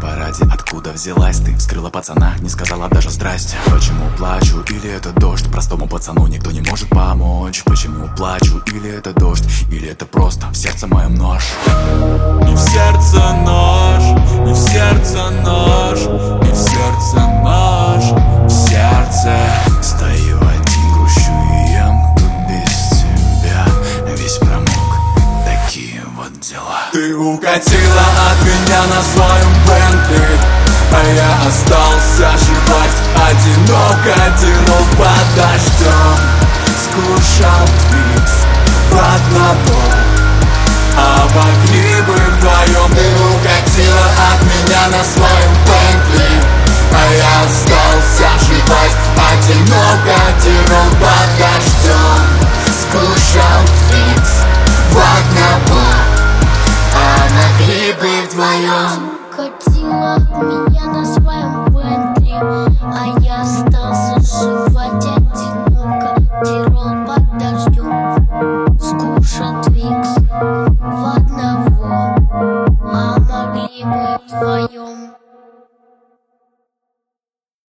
параде, откуда взялась ты? Вскрыла пацана, не сказала даже здрасте. Почему плачу, или это дождь? Простому пацану никто не может помочь. Почему плачу, или это дождь? Или это просто в сердце моем нож? И в сердце нож, и в сердце нож, и в сердце нож, в сердце. Стою один, грущу и ем тут без тебя. Весь промок, такие вот дела. Ты укатила от меня на своем Бентли, а я остался жевать одиноко, тянул под дождем. Скушал твикс под набор, а могли бы вдвоем. Ты укатила от меня на своем Бентли, а я остался жевать одиноко, тянул под дождем. Скушал твикс под набор, а могли бы вдвоем. Укатила от меня на своем Бентли, а